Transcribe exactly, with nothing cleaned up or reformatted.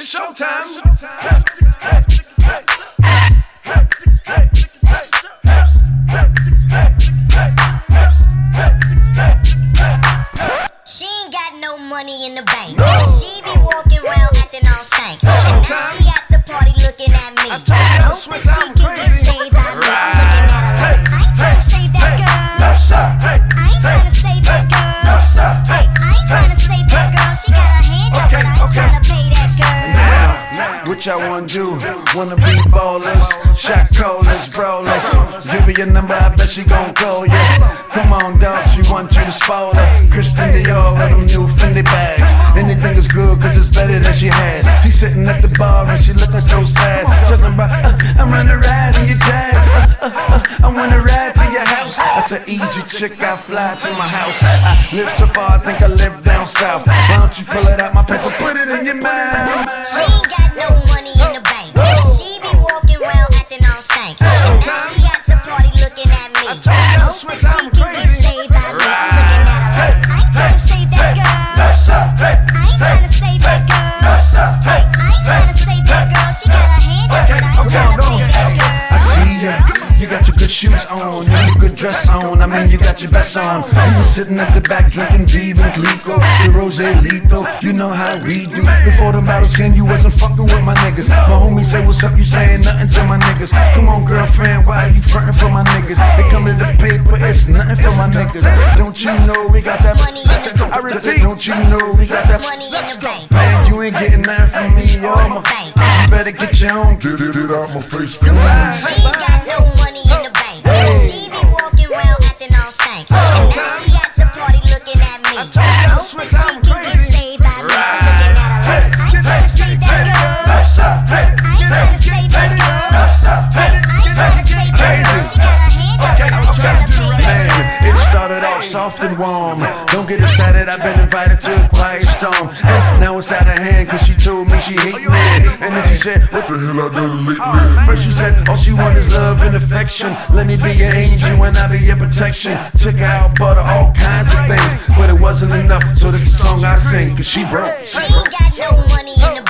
It's showtime. She ain't got no money in the bank. No. She be walking around acting all stank. And now she at the party looking at me. I hope that she can get saved by me. I'm looking at her like, I ain't trying to save that girl. No, sir. I ain't trying to save that girl. No, sir. Hey, I ain't trying to save that girl. She got her hand up, but I ain't trying to pay that girl. Now, what y'all wanna do? Wanna be ballers, shot callers, brawlers. Give her your number, I bet she gon' call you. Come on, dog, she want you to spoil her. Christian Dior with them new Fendi bags. Anything is good, cause it's better than she had. She sitting at the bar and she looking so sad. Talking about, uh, I'm running ride in your jag. Uh, uh, uh, I wanna ride to your house. That's an easy chick, I fly to my house. I live so far, I think I live down south. Why don't you pull it out my pants and put it in your mouth? She ain't got no money in the bank. She be walking around acting all stank. And now she at the party looking at me. I hope that she can get saved by me. I'm looking at her like, I ain't trying to save that girl. I ain't trying to save that girl. Hey, I ain't trying to save that girl. She got her hand up, but I ain't trying to pay that girl. I see ya. You got your good shoes on, you got your good dress on. I mean, you got your best on. You been sitting at the back drinking Viva and Clico, the Rose Lito. You know how we do. Before the bottles came, you wasn't fucking with my niggas. My homie say, what's up? You saying nothing to my niggas. Come on, girlfriend, why you frontin' for my niggas? They come to the paper, it's nothing for my niggas. Don't you know we got that money in the bank? I repeat, don't you know we got that money in the bank? Man, you ain't getting nothing from me, yo. You better get your own. Get it, it out my face. She ain't got no money in the bank. She be walking around acting all stank. And now she at the party looking at me. I hope that she can get saved by me. I'm looking at her like, I ain't trying to save that girl. I ain't trying to save that girl. Hey, I ain't trying to save that girl. She got her hand up, but I ain't trying to pay that girl. It started off soft and warm. Don't get excited, I've been invited to a quiet storm. And now it's out of hand, cause she told me she hate me. And then she said, what The hell I done lately? First she said, all she want is love and affection. Let me be your angel and I'll be your protection. Took her out, bought her all kinds of things, but it wasn't enough, so this is the song I sing, cause she broke. She ain't got no money in the